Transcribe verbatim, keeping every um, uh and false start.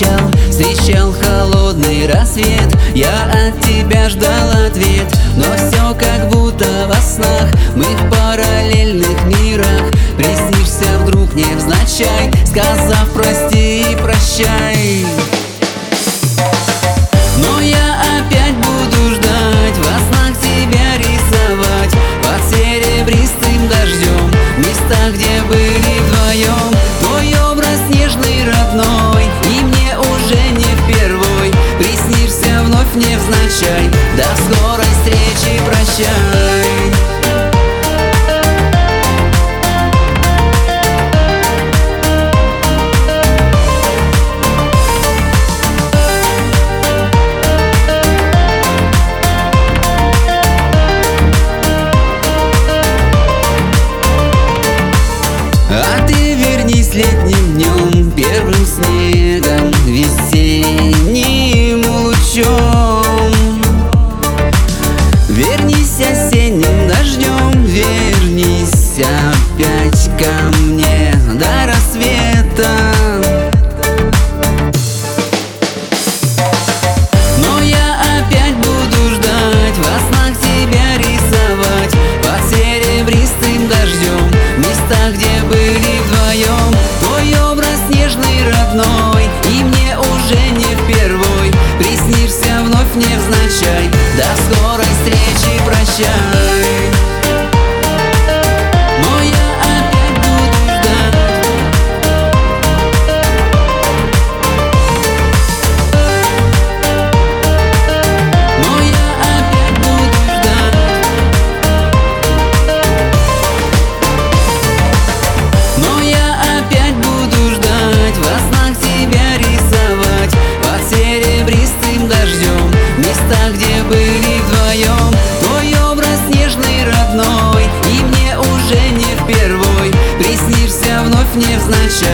встречал, встречал холодный рассвет. Я от тебя ждал ответ, но все как будто во снах. Мы в параллельных мирах, приснишься вдруг невзначай, сказав прости и прощай. Но я опять буду ждать, во снах тебя рисовать под серебристым дождем, места, где были вдвоем. Твой образ нежный, родной, и мне уже не впервой. Приснишься вновь невзначай, до скорой встречи, прощай. А ты вернись летним днем, первым снегом, весенним лучом. Вернись осенним дождем, вернись опять ко мне до рассвета. Но я опять буду ждать, во снах тебя рисовать под серебристым дождем, места, где были вдвоем. Твой образ нежный, родной, и мне уже не впервой. Приснишься вновь невзначай, до скорой встречи, прощай. Но я опять буду ждать. Но я опять буду ждать. Но я опять буду ждать, во снах тебя рисовать под серебристым дождем, места, где были вдвоем. Твой образ нежный, родной, и мне уже не впервой. Приснишься вновь невзначай,